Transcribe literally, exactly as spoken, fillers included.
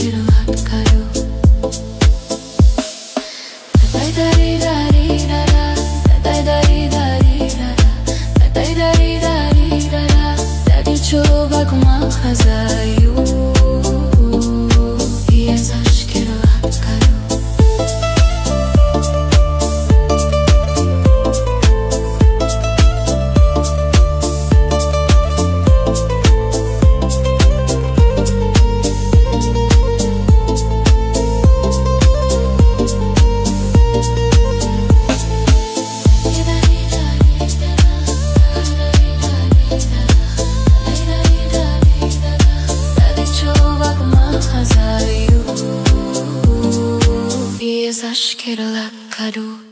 के रात करो दाई दाई दाई दादा दाई दाई दाई दादा दाई दाई दाई दादा दादी coba com a razaio e as acho que raat karo acho que era lá caro.